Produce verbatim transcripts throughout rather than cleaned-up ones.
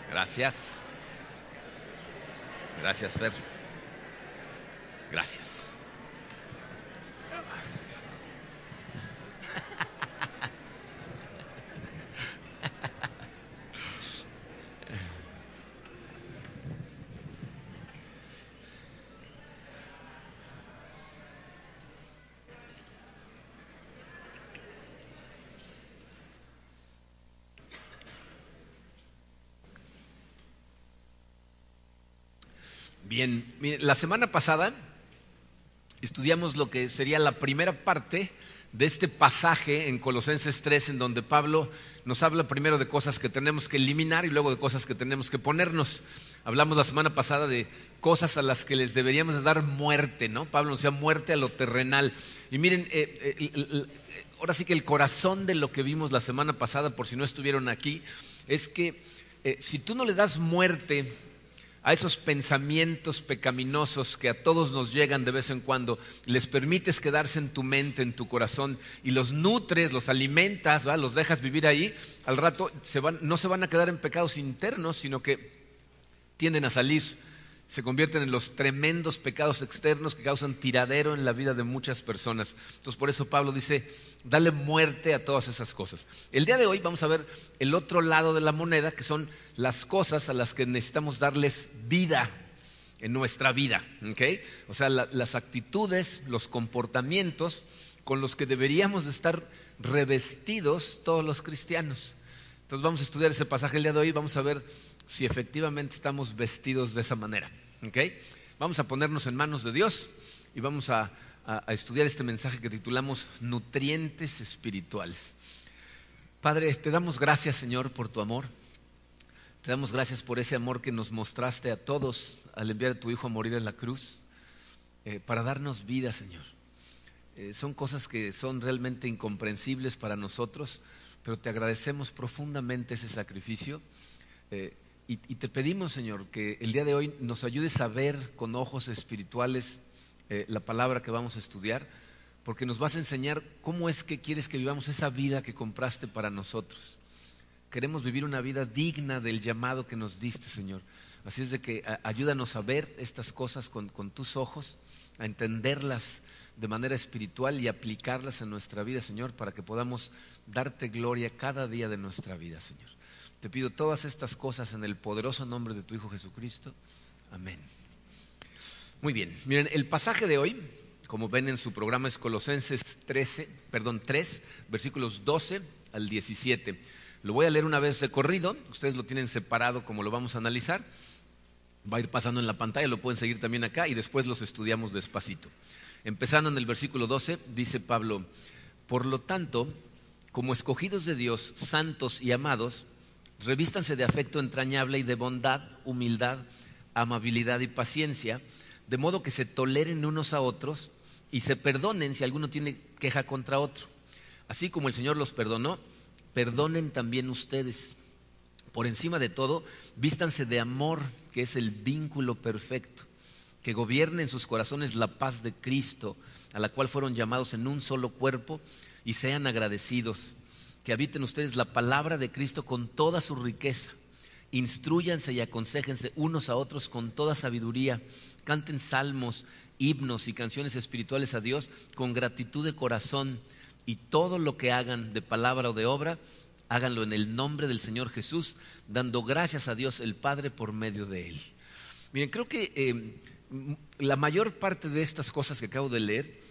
Gracias. Gracias, Fer. Gracias. Bien, miren, la semana pasada estudiamos lo que sería la primera parte de este pasaje en Colosenses tres, en donde Pablo nos habla primero de cosas que tenemos que eliminar y luego de cosas que tenemos que ponernos. Hablamos la semana pasada de cosas a las que les deberíamos de dar muerte, ¿no? Pablo nos decía muerte a lo terrenal. Y miren, eh, eh, eh, ahora sí que el corazón de lo que vimos la semana pasada, por si no estuvieron aquí, es que eh, si tú no le das muerte a esos pensamientos pecaminosos que a todos nos llegan de vez en cuando, les permites quedarse en tu mente, en tu corazón, y los nutres, los alimentas, ¿verdad? Los dejas vivir ahí, al rato se van, no se van a quedar en pecados internos, sino que tienden a salir, se convierten en los tremendos pecados externos que causan tiradero en la vida de muchas personas. Entonces por eso Pablo dice, dale muerte a todas esas cosas. El día de hoy vamos a ver el otro lado de la moneda, que son las cosas a las que necesitamos darles vida en nuestra vida, ¿okay? O sea, la, las actitudes, los comportamientos con los que deberíamos de estar revestidos todos los cristianos. Entonces vamos a estudiar ese pasaje el día de hoy y vamos a ver si efectivamente estamos vestidos de esa manera, ¿okay? Vamos a ponernos en manos de Dios y vamos a, a, a estudiar este mensaje que titulamos Nutrientes Espirituales. Padre, te damos gracias, Señor, por tu amor. Te damos gracias por ese amor que nos mostraste a todos al enviar a tu Hijo a morir en la cruz, eh, para darnos vida, Señor. Eh, son cosas que son realmente incomprensibles para nosotros, pero te agradecemos profundamente ese sacrificio. Eh, y, y te pedimos, Señor, que el día de hoy nos ayudes a ver con ojos espirituales eh, la palabra que vamos a estudiar, porque nos vas a enseñar cómo es que quieres que vivamos esa vida que compraste para nosotros. Queremos vivir una vida digna del llamado que nos diste, Señor. Así es de que a, ayúdanos a ver estas cosas con, con tus ojos, a entenderlas de manera espiritual y aplicarlas en nuestra vida, Señor, para que podamos darte gloria cada día de nuestra vida, Señor. Te pido todas estas cosas en el poderoso nombre de tu Hijo Jesucristo. Amén. Muy bien, miren, el pasaje de hoy, como ven en su programa, es Colosenses trece, perdón, tres, versículos doce al diecisiete. Lo voy a leer una vez de corrido, ustedes lo tienen separado como lo vamos a analizar. Va a ir pasando en la pantalla, lo pueden seguir también acá y después los estudiamos despacito. Empezando en el versículo doce, dice Pablo: por lo tanto, como escogidos de Dios, santos y amados, revístanse de afecto entrañable y de bondad, humildad, amabilidad y paciencia, de modo que se toleren unos a otros y se perdonen si alguno tiene queja contra otro. Así como el Señor los perdonó, perdonen también ustedes. Por encima de todo, vístanse de amor, que es el vínculo perfecto, que gobierne en sus corazones la paz de Cristo, a la cual fueron llamados en un solo cuerpo, y sean agradecidos. Que habiten ustedes la palabra de Cristo con toda su riqueza. Instrúyanse y aconséjense unos a otros con toda sabiduría. Canten salmos, himnos y canciones espirituales a Dios con gratitud de corazón. Y todo lo que hagan de palabra o de obra, háganlo en el nombre del Señor Jesús, dando gracias a Dios el Padre por medio de Él. Miren, creo que eh, la mayor parte de estas cosas que acabo de leer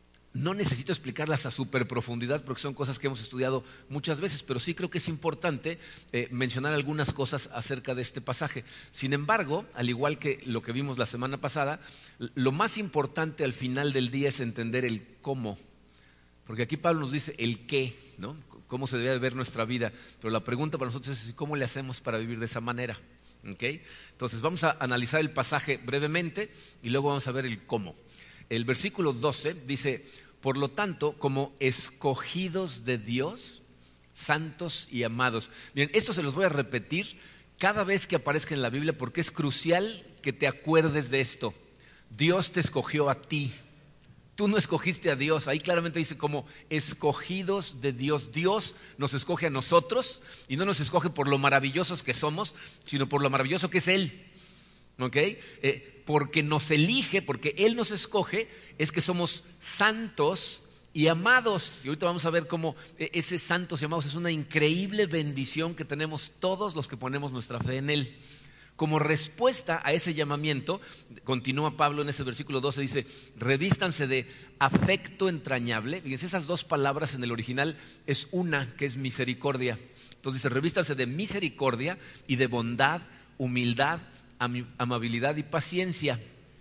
no necesito explicarlas a súper profundidad porque son cosas que hemos estudiado muchas veces, pero sí creo que es importante eh, mencionar algunas cosas acerca de este pasaje. Sin embargo, al igual que lo que vimos la semana pasada, lo más importante al final del día es entender el cómo. Porque aquí Pablo nos dice el qué, ¿no? Cómo se debe ver nuestra vida. Pero la pregunta para nosotros es ¿cómo le hacemos para vivir de esa manera? ¿Okay? Entonces vamos a analizar el pasaje brevemente y luego vamos a ver el cómo. El versículo doce dice: por lo tanto, como escogidos de Dios, santos y amados. Miren, esto se los voy a repetir cada vez que aparezca en la Biblia porque es crucial que te acuerdes de esto. Dios te escogió a ti, Tú no escogiste a Dios. Ahí claramente dice como escogidos de Dios. Dios nos escoge a nosotros y no nos escoge por lo maravillosos que somos, sino por lo maravilloso que es Él. ¿Ok? Eh, porque nos elige, porque Él nos escoge, es que somos santos y amados. Y ahorita vamos a ver cómo ese santos y amados es una increíble bendición que tenemos todos los que ponemos nuestra fe en Él. Como respuesta a ese llamamiento, continúa Pablo en ese versículo doce, dice, revístanse de afecto entrañable. Fíjense, esas dos palabras en el original es una, que es misericordia. Entonces dice, revístanse de misericordia y de bondad, humildad, am- amabilidad y paciencia.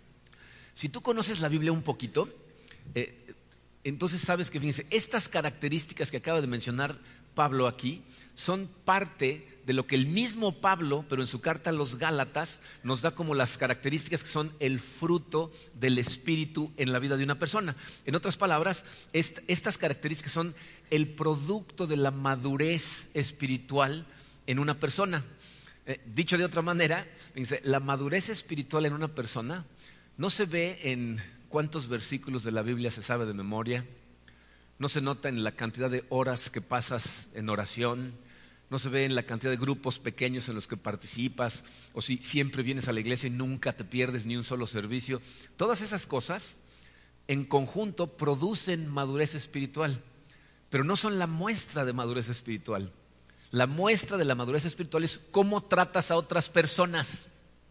Si tú conoces la Biblia un poquito, eh, entonces sabes que, fíjense, estas características que acaba de mencionar Pablo aquí son parte de lo que el mismo Pablo, pero en su carta a los Gálatas, nos da como las características que son el fruto del Espíritu en la vida de una persona. En otras palabras, est- estas características son el producto de la madurez espiritual en una persona. Eh, dicho de otra manera, dice, la madurez espiritual en una persona no se ve en cuántos versículos de la Biblia se sabe de memoria, no se nota en la cantidad de horas que pasas en oración, no se ve en la cantidad de grupos pequeños en los que participas, o si siempre vienes a la iglesia y nunca te pierdes ni un solo servicio. Todas esas cosas en conjunto producen madurez espiritual, pero no son la muestra de madurez espiritual. La muestra de la madurez espiritual es cómo tratas a otras personas.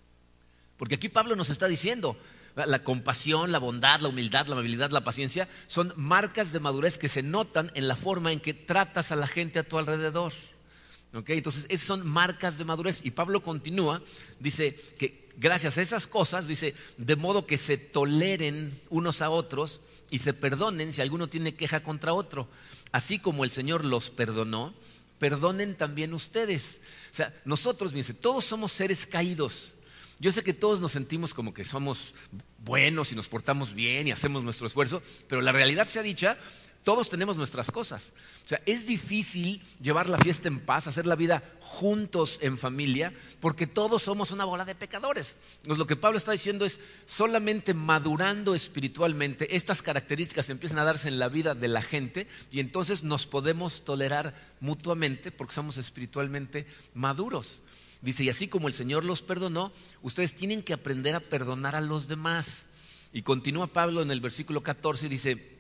Porque aquí Pablo nos está diciendo, la compasión, la bondad, la humildad, la amabilidad, la paciencia son marcas de madurez que se notan en la forma en que tratas a la gente a tu alrededor. ¿Okay? Entonces, esas son marcas de madurez. Y Pablo continúa, dice que gracias a esas cosas, dice, de modo que se toleren unos a otros y se perdonen si alguno tiene queja contra otro. Así como el Señor los perdonó, perdonen también ustedes. O sea, nosotros, fíjense, todos somos seres caídos. Yo sé que todos nos sentimos como que somos buenos y nos portamos bien y hacemos nuestro esfuerzo, pero la realidad sea dicha, todos tenemos nuestras cosas. O sea, es difícil llevar la fiesta en paz, hacer la vida juntos en familia, porque todos somos una bola de pecadores. Entonces, lo que Pablo está diciendo es, solamente madurando espiritualmente, estas características empiezan a darse en la vida de la gente y entonces nos podemos tolerar mutuamente porque somos espiritualmente maduros. Dice, y así como el Señor los perdonó, ustedes tienen que aprender a perdonar a los demás. Y continúa Pablo en el versículo catorce y dice,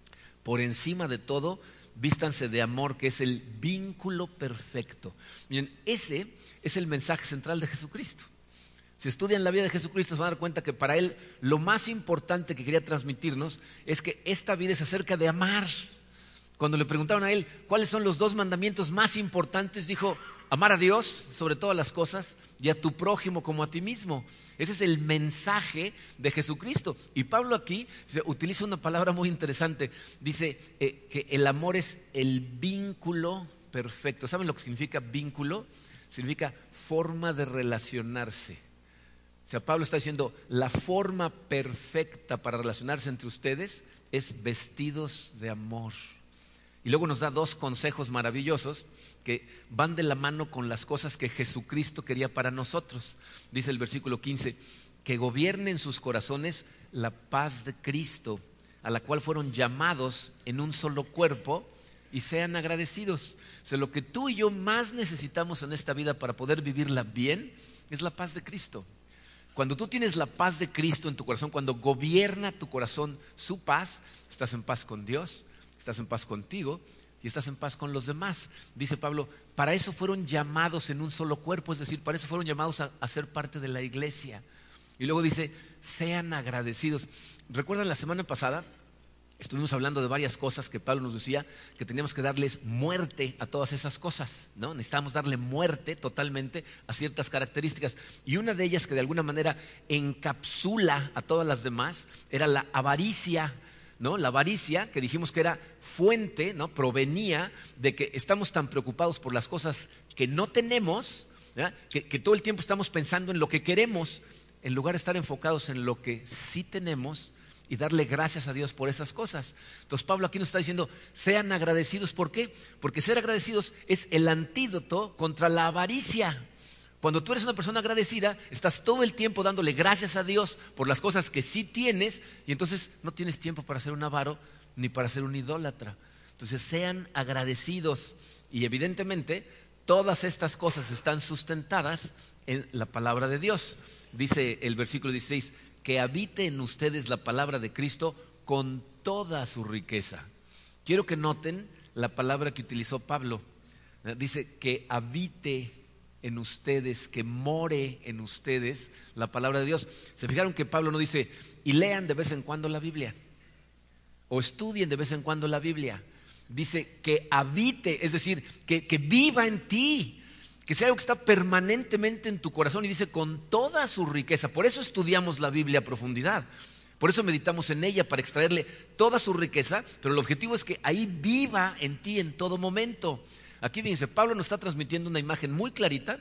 por encima de todo, vístanse de amor, que es el vínculo perfecto. Miren, ese es el mensaje central de Jesucristo. Si estudian la vida de Jesucristo se van a dar cuenta que para Él lo más importante que quería transmitirnos es que esta vida es acerca de amar. Cuando le preguntaron a Él cuáles son los dos mandamientos más importantes, dijo, amar a Dios sobre todas las cosas y a tu prójimo como a ti mismo. Ese es el mensaje de Jesucristo. Y Pablo aquí utiliza una palabra muy interesante. Dice eh, que el amor es el vínculo perfecto. ¿Saben lo que significa vínculo? Significa forma de relacionarse. O sea, Pablo está diciendo, la forma perfecta para relacionarse entre ustedes es vestidos de amor. Y luego nos da dos consejos maravillosos que van de la mano con las cosas que Jesucristo quería para nosotros. Dice el versículo quince, que gobierne en sus corazones la paz de Cristo, a la cual fueron llamados en un solo cuerpo, y sean agradecidos. O sea, lo que tú y yo más necesitamos en esta vida para poder vivirla bien es la paz de Cristo. Cuando tú tienes la paz de Cristo en tu corazón, cuando gobierna tu corazón su paz, estás en paz con Dios, estás en paz contigo y estás en paz con los demás. Dice Pablo, para eso fueron llamados en un solo cuerpo, es decir, para eso fueron llamados a, a ser parte de la iglesia. Y luego dice, sean agradecidos. ¿Recuerdan la semana pasada? Estuvimos hablando de varias cosas que Pablo nos decía que teníamos que darles muerte a todas esas cosas, ¿no? Necesitábamos darle muerte totalmente a ciertas características. Y una de ellas que de alguna manera encapsula a todas las demás era la avaricia. ¿No? La avaricia, que dijimos que era fuente, ¿no? Provenía de que estamos tan preocupados por las cosas que no tenemos, que, que todo el tiempo estamos pensando en lo que queremos, en lugar de estar enfocados en lo que sí tenemos y darle gracias a Dios por esas cosas. Entonces Pablo aquí nos está diciendo, sean agradecidos. ¿Por qué? Porque ser agradecidos es el antídoto contra la avaricia. Cuando tú eres una persona agradecida, estás todo el tiempo dándole gracias a Dios por las cosas que sí tienes, y entonces no tienes tiempo para ser un avaro ni para ser un idólatra. Entonces sean agradecidos, y evidentemente todas estas cosas están sustentadas en la palabra de Dios. Dice el versículo dieciséis, que habite en ustedes la palabra de Cristo con toda su riqueza. Quiero que noten la palabra que utilizó Pablo. Dice que habite en ustedes, que more en ustedes la palabra de Dios. ¿Se fijaron que Pablo no dice, y lean de vez en cuando la Biblia? O estudien de vez en cuando la Biblia. Dice que habite, es decir, que, que viva en ti, que sea algo que está permanentemente en tu corazón, y dice con toda su riqueza. Por eso estudiamos la Biblia a profundidad, por eso meditamos en ella, para extraerle toda su riqueza, pero el objetivo es que ahí viva en ti en todo momento. Aquí dice, Pablo nos está transmitiendo una imagen muy clarita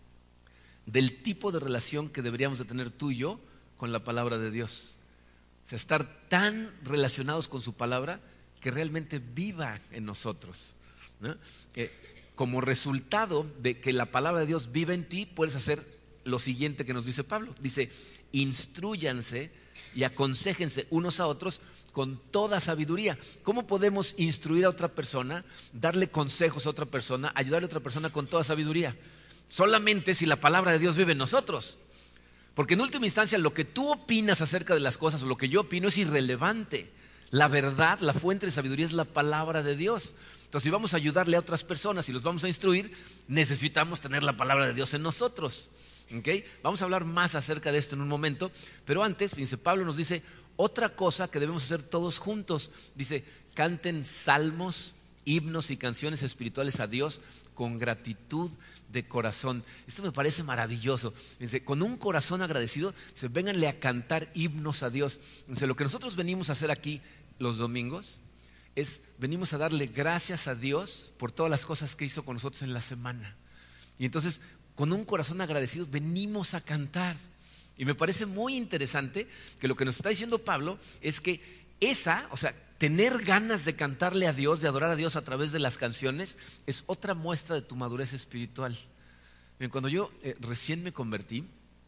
del tipo de relación que deberíamos de tener tú y yo con la palabra de Dios. O sea, estar tan relacionados con su palabra que realmente viva en nosotros, ¿no? Eh, como resultado de que la palabra de Dios viva en ti, puedes hacer lo siguiente que nos dice Pablo. Dice, instrúyanse y aconséjense unos a otros con toda sabiduría. ¿Cómo podemos instruir a otra persona, darle consejos a otra persona, ayudarle a otra persona con toda sabiduría? Solamente si la palabra de Dios vive en nosotros. Porque en última instancia lo que tú opinas acerca de las cosas o lo que yo opino es irrelevante. La verdad, la fuente de sabiduría es la palabra de Dios. Entonces, si vamos a ayudarle a otras personas y los vamos a instruir, necesitamos tener la palabra de Dios en nosotros. ¿Okay? Vamos a hablar más acerca de esto en un momento, pero antes, fíjense, Pablo nos dice otra cosa que debemos hacer todos juntos. Dice, canten salmos, himnos y canciones espirituales a Dios con gratitud de corazón. Esto me parece maravilloso. Dice, con un corazón agradecido, dice, vénganle a cantar himnos a Dios. Dice, lo que nosotros venimos a hacer aquí los domingos es, venimos a darle gracias a Dios por todas las cosas que hizo con nosotros en la semana. Y entonces, con un corazón agradecido, venimos a cantar. Y me parece muy interesante que lo que nos está diciendo Pablo es que esa, o sea, tener ganas de cantarle a Dios, de adorar a Dios a través de las canciones, es otra muestra de tu madurez espiritual. Miren, cuando yo eh, recién me convertí,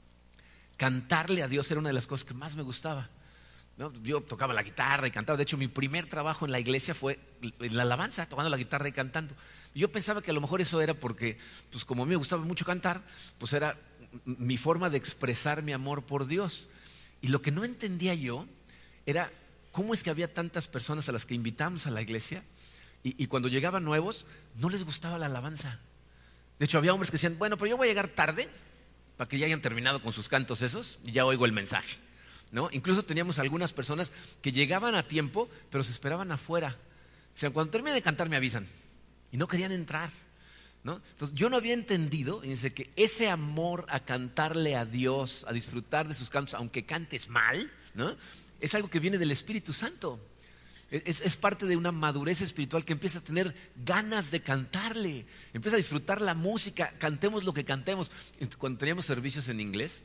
cantarle a Dios era una de las cosas que más me gustaba, ¿no? Yo tocaba la guitarra y cantaba. De hecho, mi primer trabajo en la iglesia fue en la alabanza, tocando la guitarra y cantando. Y yo pensaba que a lo mejor eso era porque, pues como a mí me gustaba mucho cantar, pues era mi forma de expresar mi amor por Dios. Y lo que no entendía yo era cómo es que había tantas personas a las que invitamos a la iglesia y, y cuando llegaban nuevos no les gustaba la alabanza. De hecho, había hombres que decían, bueno, pero yo voy a llegar tarde para que ya hayan terminado con sus cantos esos y ya oigo el mensaje, ¿no? Incluso teníamos algunas personas que llegaban a tiempo, pero se esperaban afuera. O sea, cuando termine de cantar me avisan. Y no querían entrar, ¿no? Entonces yo no había entendido, dice, que ese amor a cantarle a Dios, a disfrutar de sus cantos, aunque cantes mal, ¿no?, es algo que viene del Espíritu Santo. Es, es parte de una madurez espiritual que empieza a tener ganas de cantarle, empieza a disfrutar la música, cantemos lo que cantemos. Cuando teníamos servicios en inglés,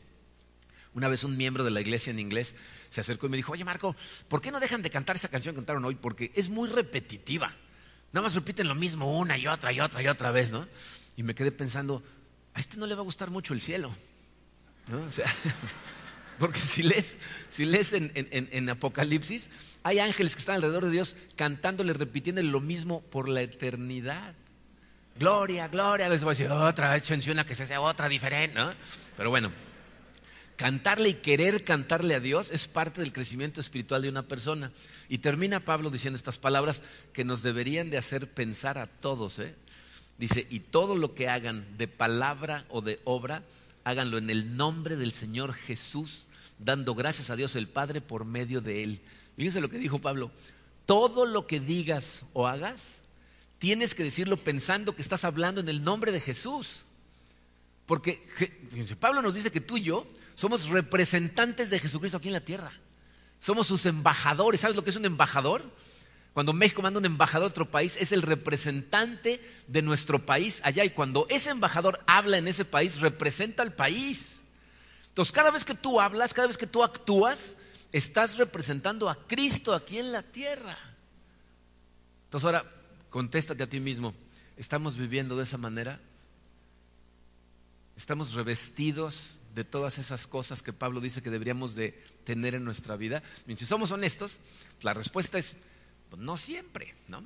una vez un miembro de la iglesia en inglés se acercó y me dijo, oye Marco, ¿por qué no dejan de cantar esa canción que cantaron hoy? Porque es muy repetitiva. Nada más repiten lo mismo una y otra y otra y otra vez, ¿no? Y me quedé pensando, a este no le va a gustar mucho el cielo, ¿no? O sea, porque si lees, si lees en, en, en Apocalipsis, hay ángeles que están alrededor de Dios cantándole, repitiéndole lo mismo por la eternidad. Gloria, gloria. A veces va a decir, otra vez menciona que se sea otra diferente, ¿no? Pero bueno, cantarle y querer cantarle a Dios es parte del crecimiento espiritual de una persona. Y termina Pablo diciendo estas palabras que nos deberían de hacer pensar a todos, ¿eh? Dice, y todo lo que hagan de palabra o de obra, háganlo en el nombre del Señor Jesús, dando gracias a Dios el Padre por medio de Él. Fíjense lo que dijo Pablo, todo lo que digas o hagas, tienes que decirlo pensando que estás hablando en el nombre de Jesús. Porque fíjense, Pablo nos dice que tú y yo somos representantes de Jesucristo aquí en la tierra. Somos sus embajadores. ¿Sabes lo que es un embajador? Cuando México manda un embajador a otro país, es el representante de nuestro país allá. Y cuando ese embajador habla en ese país, representa al país. Entonces, cada vez que tú hablas, cada vez que tú actúas, estás representando a Cristo aquí en la tierra. Entonces, ahora, contéstate a ti mismo, ¿estamos viviendo de esa manera? Estamos revestidos de todas esas cosas que Pablo dice que deberíamos de tener en nuestra vida. Y si somos honestos, la respuesta es, pues no siempre, ¿no?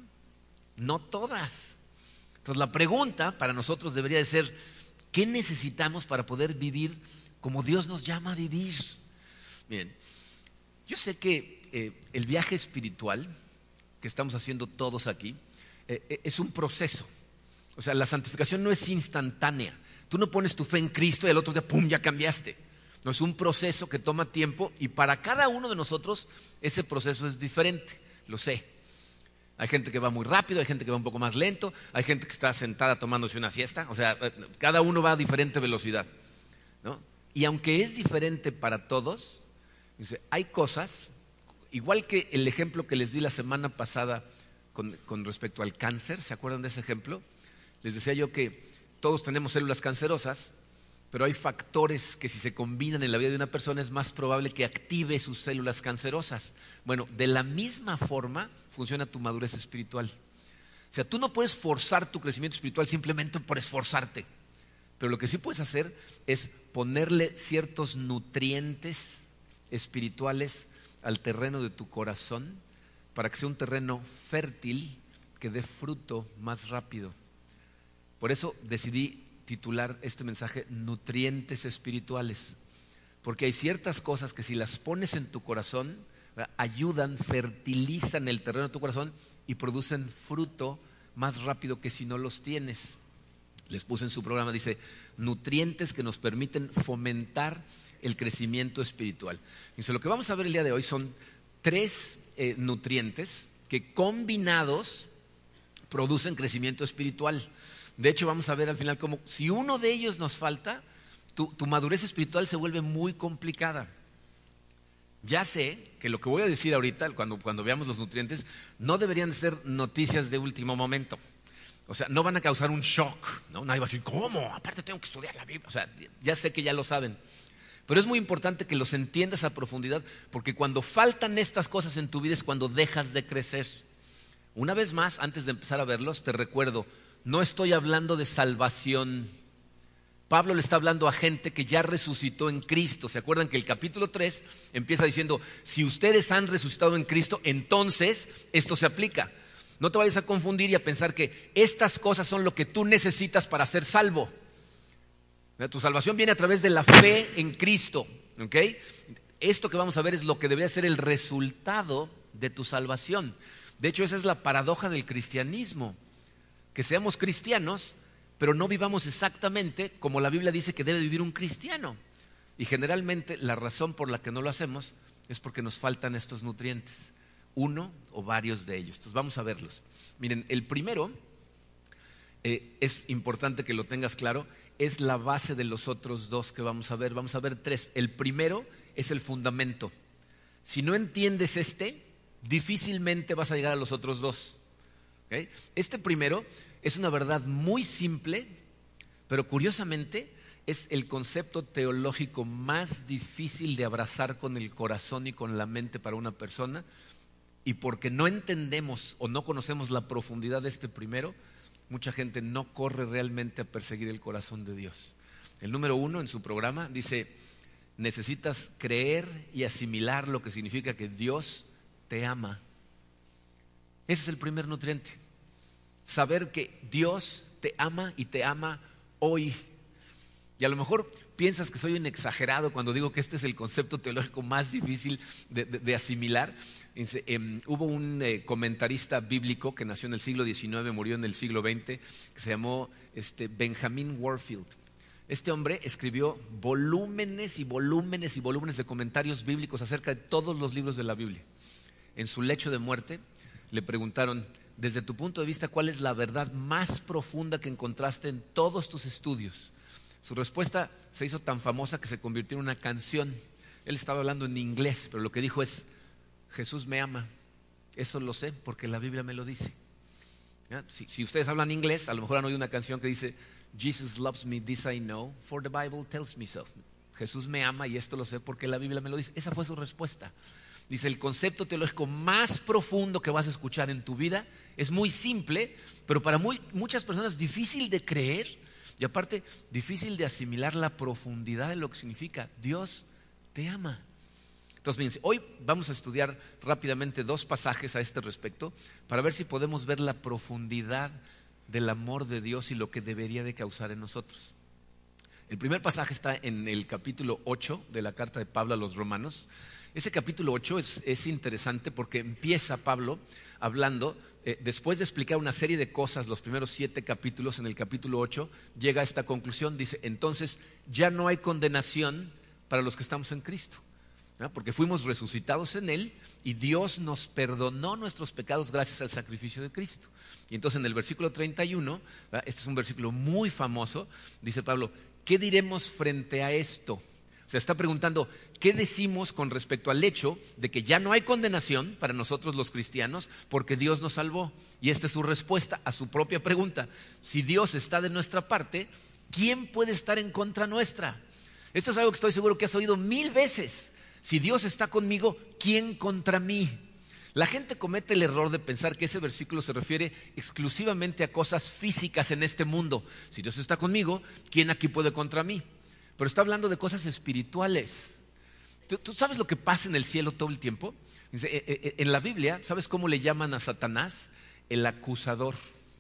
No todas. Entonces la pregunta para nosotros debería de ser, ¿qué necesitamos para poder vivir como Dios nos llama a vivir? Miren, yo sé que eh, el viaje espiritual que estamos haciendo todos aquí eh, es un proceso. O sea, la santificación no es instantánea. Tú no pones tu fe en Cristo y al otro día, ¡pum!, ya cambiaste. No, es un proceso que toma tiempo y para cada uno de nosotros ese proceso es diferente, lo sé. Hay gente que va muy rápido, hay gente que va un poco más lento, hay gente que está sentada tomándose una siesta. O sea, cada uno va a diferente velocidad, ¿no? Y aunque es diferente para todos, dice, hay cosas, igual que el ejemplo que les di la semana pasada con, con respecto al cáncer, ¿se acuerdan de ese ejemplo? Les decía yo que todos tenemos células cancerosas, pero hay factores que si se combinan en la vida de una persona es más probable que active sus células cancerosas. Bueno, de la misma forma funciona tu madurez espiritual. O sea, tú no puedes forzar tu crecimiento espiritual simplemente por esforzarte, pero lo que sí puedes hacer es ponerle ciertos nutrientes espirituales al terreno de tu corazón para que sea un terreno fértil que dé fruto más rápido. Por eso decidí titular este mensaje Nutrientes Espirituales, porque hay ciertas cosas que si las pones en tu corazón, ¿verdad?, ayudan, fertilizan el terreno de tu corazón y producen fruto más rápido que si no los tienes. Les puse en su programa, dice, nutrientes que nos permiten fomentar el crecimiento espiritual. Dice, lo que vamos a ver el día de hoy son tres eh, nutrientes que combinados producen crecimiento espiritual. De hecho, vamos a ver al final cómo si uno de ellos nos falta, tu, tu madurez espiritual se vuelve muy complicada. Ya sé que lo que voy a decir ahorita, cuando, cuando veamos los nutrientes, no deberían ser noticias de último momento. O sea, no van a causar un shock, ¿no? Nadie va a decir, ¿cómo? Aparte tengo que estudiar la Biblia. O sea, ya sé que ya lo saben. Pero es muy importante que los entiendas a profundidad, porque cuando faltan estas cosas en tu vida es cuando dejas de crecer. Una vez más, antes de empezar a verlos, te recuerdo, no estoy hablando de salvación. Pablo le está hablando a gente que ya resucitó en Cristo. ¿Se acuerdan que el capítulo tres empieza diciendo, si ustedes han resucitado en Cristo, entonces esto se aplica? No te vayas a confundir y a pensar que estas cosas son lo que tú necesitas para ser salvo. Tu salvación viene a través de la fe en Cristo, ¿ok? Esto que vamos a ver es lo que debería ser el resultado de tu salvación. De hecho, esa es la paradoja del cristianismo. Que seamos cristianos, pero no vivamos exactamente como la Biblia dice que debe vivir un cristiano. Y generalmente la razón por la que no lo hacemos es porque nos faltan estos nutrientes, uno o varios de ellos. Entonces vamos a verlos. Miren, el primero, eh, es importante que lo tengas claro, es la base de los otros dos que vamos a ver. Vamos a ver tres. El primero es el fundamento. Si no entiendes este, difícilmente vas a llegar a los otros dos. ¿Okay? Este primero es una verdad muy simple, pero curiosamente es el concepto teológico más difícil de abrazar con el corazón y con la mente para una persona, y porque no entendemos o no conocemos la profundidad de este primero, mucha gente no corre realmente a perseguir el corazón de Dios. El número uno en su programa dice, necesitas creer y asimilar lo que significa que Dios te ama. Ese es el primer nutriente. Saber que Dios te ama y te ama hoy. Y a lo mejor piensas que soy un exagerado cuando digo que este es el concepto teológico más difícil de, de, de asimilar. Dice, eh, hubo un eh, comentarista bíblico que nació en el siglo diecinueve, murió en el siglo veinte, que se llamó este, Benjamin Warfield. Este hombre escribió volúmenes y volúmenes y volúmenes de comentarios bíblicos acerca de todos los libros de la Biblia. En su lecho de muerte le preguntaron, desde tu punto de vista, ¿cuál es la verdad más profunda que encontraste en todos tus estudios? Su respuesta se hizo tan famosa que se convirtió en una canción. Él estaba hablando en inglés, pero lo que dijo es, Jesús me ama. Eso lo sé porque la Biblia me lo dice. Si, si ustedes hablan inglés, a lo mejor han oído una canción que dice, Jesus loves me, this I know, for the Bible tells me so. Jesús me ama y esto lo sé porque la Biblia me lo dice. Esa fue su respuesta. Dice, el concepto teológico más profundo que vas a escuchar en tu vida es muy simple, pero para muy, muchas personas difícil de creer. Y aparte, difícil de asimilar la profundidad de lo que significa. Dios te ama. Entonces, fíjense, hoy vamos a estudiar rápidamente dos pasajes a este respecto para ver si podemos ver la profundidad del amor de Dios y lo que debería de causar en nosotros. El primer pasaje está en el capítulo ocho de la carta de Pablo a los Romanos. Ese capítulo ocho es, es interesante porque empieza Pablo hablando, eh, después de explicar una serie de cosas, los primeros siete capítulos, en el capítulo ocho, llega a esta conclusión, dice, entonces ya no hay condenación para los que estamos en Cristo, ¿no? Porque fuimos resucitados en Él y Dios nos perdonó nuestros pecados gracias al sacrificio de Cristo. Y entonces en el versículo treinta y uno, ¿verdad? Este es un versículo muy famoso, dice Pablo, ¿qué diremos frente a esto? O sea, está preguntando, ¿qué decimos con respecto al hecho de que ya no hay condenación para nosotros los cristianos porque Dios nos salvó? Y esta es su respuesta a su propia pregunta. Si Dios está de nuestra parte, ¿quién puede estar en contra nuestra? Esto es algo que estoy seguro que has oído mil veces. Si Dios está conmigo, ¿quién contra mí? La gente comete el error de pensar que ese versículo se refiere exclusivamente a cosas físicas en este mundo. Si Dios está conmigo, ¿quién aquí puede contra mí? Pero está hablando de cosas espirituales. ¿Tú, ¿Tú sabes lo que pasa en el cielo todo el tiempo? Dice, en la Biblia, ¿sabes cómo le llaman a Satanás? El acusador.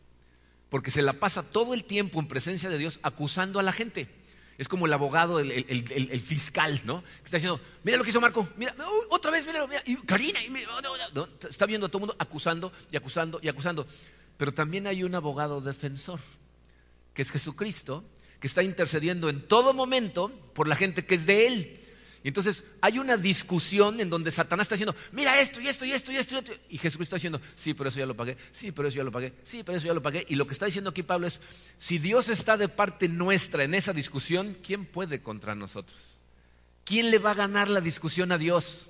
Porque se la pasa todo el tiempo en presencia de Dios acusando a la gente. Es como el abogado, el, el, el, el fiscal, ¿no? Que está diciendo, mira lo que hizo Marco, mira, uh, otra vez, mira, mira, y Karina, y mira, no, no, no. Está viendo a todo el mundo acusando y acusando y acusando. Pero también hay un abogado defensor, que es Jesucristo, que está intercediendo en todo momento por la gente que es de Él. Y entonces hay una discusión en donde Satanás está diciendo, mira esto y esto y esto y esto y esto. Y Jesucristo está diciendo, sí, pero eso ya lo pagué, sí, pero eso ya lo pagué, sí, pero eso ya lo pagué. Y lo que está diciendo aquí Pablo es, si Dios está de parte nuestra en esa discusión, ¿quién puede contra nosotros? ¿Quién le va a ganar la discusión a Dios?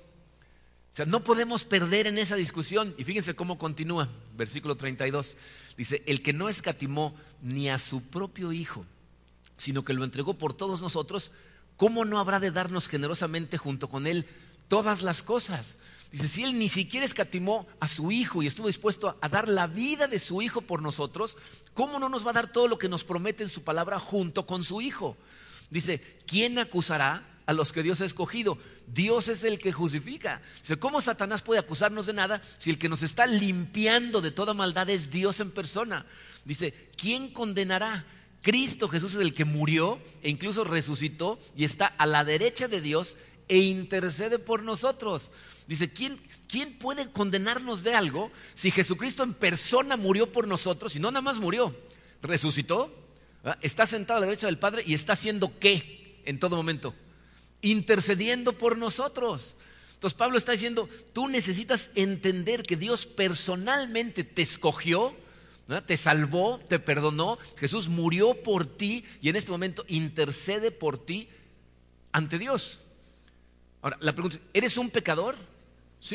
O sea, no podemos perder en esa discusión. Y fíjense cómo continúa, versículo treinta y dos. Dice, el que no escatimó ni a su propio Hijo, sino que lo entregó por todos nosotros, ¿cómo no habrá de darnos generosamente junto con Él todas las cosas? Dice, si Él ni siquiera escatimó a su Hijo y estuvo dispuesto a dar la vida de su Hijo por nosotros, ¿cómo no nos va a dar todo lo que nos promete en su palabra junto con su Hijo? Dice, ¿quién acusará a los que Dios ha escogido? Dios es el que justifica. Dice, ¿cómo Satanás puede acusarnos de nada si el que nos está limpiando de toda maldad es Dios en persona? Dice, ¿quién condenará? Cristo Jesús es el que murió e incluso resucitó y está a la derecha de Dios e intercede por nosotros. Dice, ¿quién, ¿quién puede condenarnos de algo si Jesucristo en persona murió por nosotros y no nada más murió? Resucitó, ¿verdad? Está sentado a la derecha del Padre y está haciendo ¿qué? En todo momento, intercediendo por nosotros. Entonces Pablo está diciendo, tú necesitas entender que Dios personalmente te escogió, ¿no? Te salvó, te perdonó, Jesús murió por ti y en este momento intercede por ti ante Dios. Ahora, la pregunta es, ¿eres un pecador? Sí,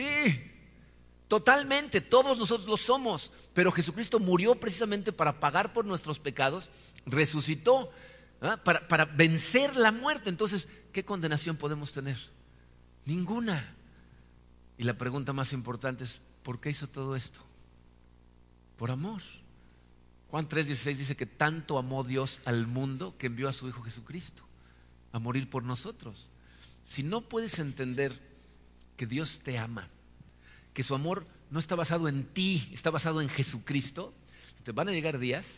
totalmente, todos nosotros lo somos, pero Jesucristo murió precisamente para pagar por nuestros pecados, resucitó, ¿ah? para, para vencer la muerte. Entonces, ¿qué condenación podemos tener? Ninguna. Y la pregunta más importante es, ¿por qué hizo todo esto? Por amor. Juan tres dieciséis dice que tanto amó Dios al mundo que envió a su Hijo Jesucristo a morir por nosotros. Si no puedes entender que Dios te ama, que su amor no está basado en ti, está basado en Jesucristo, te van a llegar días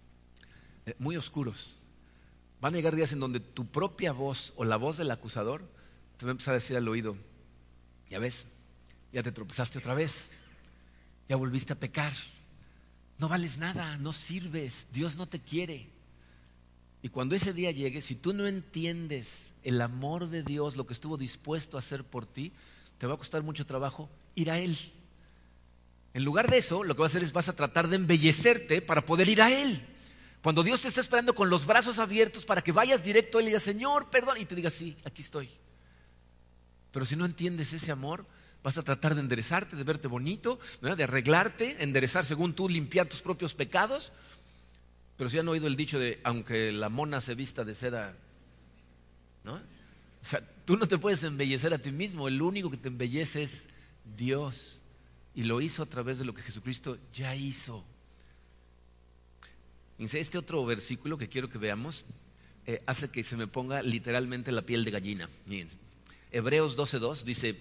muy oscuros. Van a llegar días en donde tu propia voz o la voz del acusador te va a empezar a decir al oído, ya ves, ya te tropezaste otra vez, ya volviste a pecar. No vales nada, no sirves, Dios no te quiere. Y cuando ese día llegue, si tú no entiendes el amor de Dios, lo que estuvo dispuesto a hacer por ti, te va a costar mucho trabajo ir a Él. En lugar de eso, lo que vas a hacer es vas a tratar de embellecerte para poder ir a Él. Cuando Dios te está esperando con los brazos abiertos para que vayas directo a Él y digas, Señor, perdón, y te digas, sí, aquí estoy. Pero si no entiendes ese amor, vas a tratar de enderezarte, de verte bonito, ¿no? De arreglarte, enderezar según tú, limpiar tus propios pecados. Pero si han oído el dicho de, aunque la mona se vista de seda, ¿no? O sea, tú no te puedes embellecer a ti mismo, el único que te embellece es Dios. Y lo hizo a través de lo que Jesucristo ya hizo. Dice, este otro versículo que quiero que veamos eh, hace que se me ponga literalmente la piel de gallina. Miren, Hebreos doce dos dice,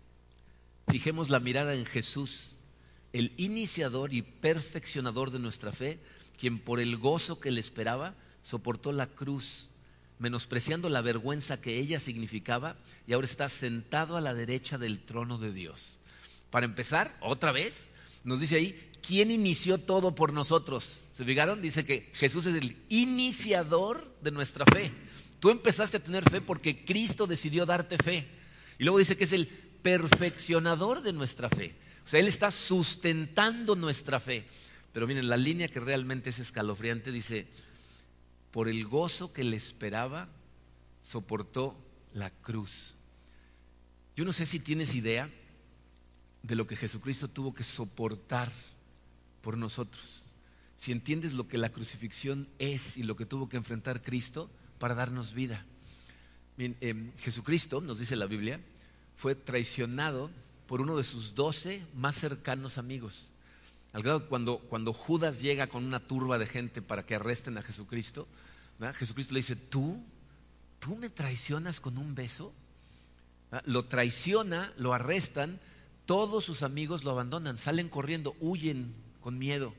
fijemos la mirada en Jesús, el iniciador y perfeccionador de nuestra fe, quien por el gozo que le esperaba soportó la cruz, menospreciando la vergüenza que ella significaba, y ahora está sentado a la derecha del trono de Dios. Para empezar, otra vez, nos dice ahí, ¿quién inició todo por nosotros? ¿Se fijaron? Dice que Jesús es el iniciador de nuestra fe. Tú empezaste a tener fe porque Cristo decidió darte fe. Y luego dice que es el perfeccionador de nuestra fe. O sea, Él está sustentando nuestra fe. Pero miren, la línea que realmente es escalofriante dice, por el gozo que le esperaba, soportó la cruz. Yo no sé si tienes idea de lo que Jesucristo tuvo que soportar por nosotros. Si entiendes lo que la crucifixión es y lo que tuvo que enfrentar Cristo para darnos vida. Bien, eh, Jesucristo, nos dice la Biblia, fue traicionado por uno de sus doce más cercanos amigos. Al grado que cuando, cuando Judas llega con una turba de gente para que arresten a Jesucristo, ¿verdad? Jesucristo le dice, ¿tú? ¿Tú me traicionas con un beso? ¿Verdad? Lo traiciona, lo arrestan, todos sus amigos lo abandonan, salen corriendo, huyen con miedo.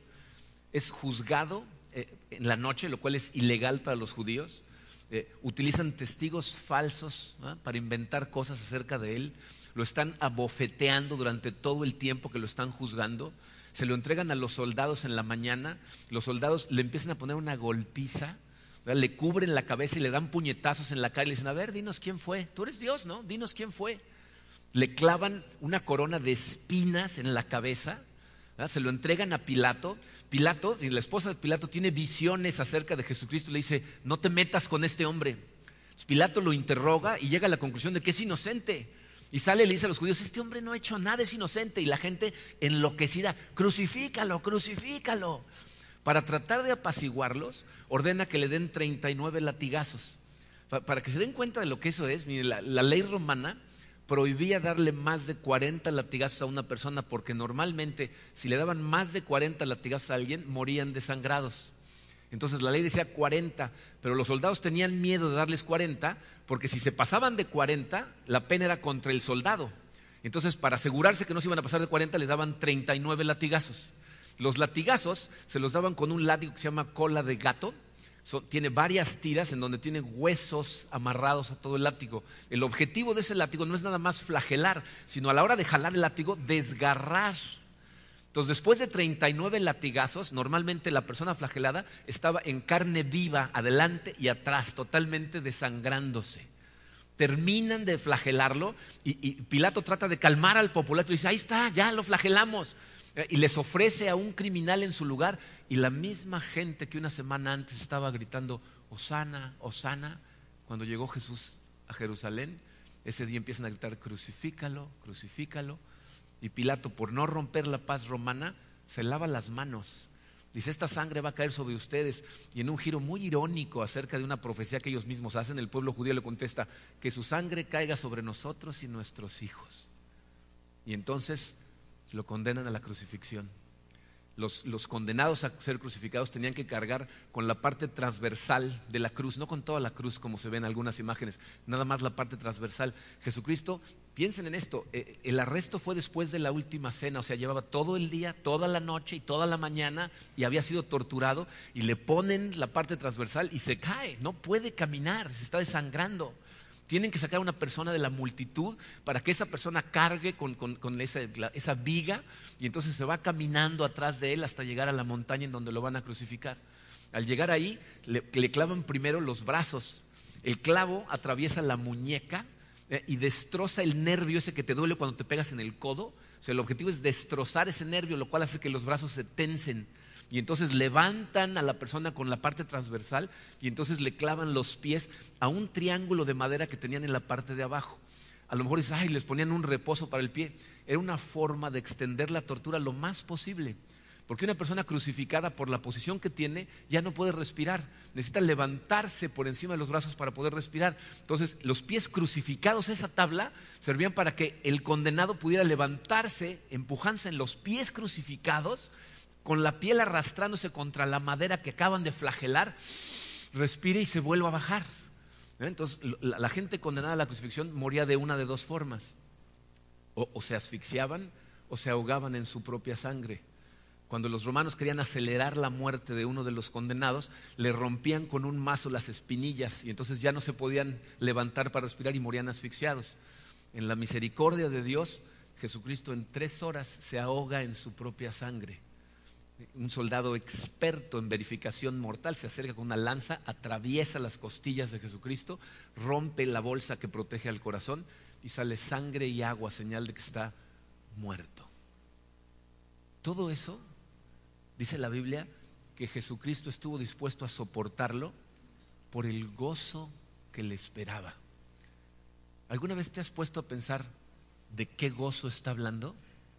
Es juzgado eh, en la noche, lo cual es ilegal para los judíos. Eh, utilizan testigos falsos, ¿no?, para inventar cosas acerca de él. Lo están abofeteando durante todo el tiempo que lo están juzgando. Se lo entregan a los soldados en la mañana. Los soldados le empiezan a poner una golpiza, ¿verdad? Le cubren la cabeza y le dan puñetazos en la cara y le dicen, a ver, dinos quién fue. Tú eres Dios, ¿no? Dinos quién fue. Le clavan una corona de espinas en la cabeza, ¿verdad? Se lo entregan a Pilato. Pilato, y la esposa de Pilato tiene visiones acerca de Jesucristo y le dice, no te metas con este hombre. Entonces Pilato lo interroga y llega a la conclusión de que es inocente. Y sale y le dice a los judíos, este hombre no ha hecho nada, es inocente. Y la gente enloquecida, crucifícalo, crucifícalo. Para tratar de apaciguarlos, ordena que le den treinta y nueve latigazos. Para que se den cuenta de lo que eso es, mire, la, la ley romana prohibía darle más de cuarenta latigazos a una persona, porque normalmente si le daban más de cuarenta latigazos a alguien, morían desangrados. Entonces la ley decía cuarenta, pero los soldados tenían miedo de darles cuarenta, porque si se pasaban de cuarenta, la pena era contra el soldado. Entonces, para asegurarse que no se iban a pasar de cuarenta, les daban treinta y nueve latigazos. Los latigazos se los daban con un látigo que se llama cola de gato. So, tiene varias tiras en donde tiene huesos amarrados a todo el látigo. El objetivo de ese látigo no es nada más flagelar, sino a la hora de jalar el látigo, desgarrar. Entonces, después de treinta y nueve latigazos, normalmente la persona flagelada estaba en carne viva, adelante y atrás, totalmente desangrándose. Terminan de flagelarlo y, y Pilato trata de calmar al populacho y dice, ahí está, ya lo flagelamos. Y les ofrece a un criminal en su lugar, y la misma gente que una semana antes estaba gritando Hosana, Hosana, cuando llegó Jesús a Jerusalén, ese día empiezan a gritar crucifícalo, crucifícalo. Y Pilato, por no romper la paz romana, se lava las manos. Dice, esta sangre va a caer sobre ustedes. Y en un giro muy irónico acerca de una profecía que ellos mismos hacen, el pueblo judío le contesta, que su sangre caiga sobre nosotros y nuestros hijos. Y entonces lo condenan a la crucifixión. Los, los condenados a ser crucificados tenían que cargar con la parte transversal de la cruz, no con toda la cruz como se ve en algunas imágenes, nada más la parte transversal. Jesucristo, piensen en esto, eh, el arresto fue después de la última cena, o sea, llevaba todo el día, toda la noche y toda la mañana y había sido torturado, y le ponen la parte transversal y se cae, no puede caminar, se está desangrando. Tienen que sacar a una persona de la multitud para que esa persona cargue con, con, con esa, la, esa viga, y entonces se va caminando atrás de él hasta llegar a la montaña en donde lo van a crucificar. Al llegar ahí, le, le clavan primero los brazos. El clavo atraviesa la muñeca eh, y destroza el nervio ese que te duele cuando te pegas en el codo. O sea, el objetivo es destrozar ese nervio, lo cual hace que los brazos se tensen. Y entonces levantan a la persona con la parte transversal y entonces le clavan los pies a un triángulo de madera que tenían en la parte de abajo. A lo mejor dices, ay, les ponían un reposo para el pie. Era una forma de extender la tortura lo más posible. Porque una persona crucificada, por la posición que tiene, ya no puede respirar. Necesita levantarse por encima de los brazos para poder respirar. Entonces, los pies crucificados a esa tabla servían para que el condenado pudiera levantarse, empujándose en los pies crucificados, con la piel arrastrándose contra la madera que acaban de flagelar, respire y se vuelve a bajar. Entonces la, la gente condenada a la crucifixión moría de una de dos formas: o, o se asfixiaban o se ahogaban en su propia sangre. Cuando los romanos querían acelerar la muerte de uno de los condenados, le rompían con un mazo las espinillas y entonces ya no se podían levantar para respirar y morían asfixiados. En la misericordia de Dios, Jesucristo en tres horas se ahoga en su propia sangre. Un soldado experto en verificación mortal se acerca con una lanza, atraviesa las costillas de Jesucristo, rompe la bolsa que protege al corazón y sale sangre y agua, señal de que está muerto. Todo eso, dice la Biblia, que Jesucristo estuvo dispuesto a soportarlo por el gozo que le esperaba. ¿Alguna vez te has puesto a pensar de qué gozo está hablando?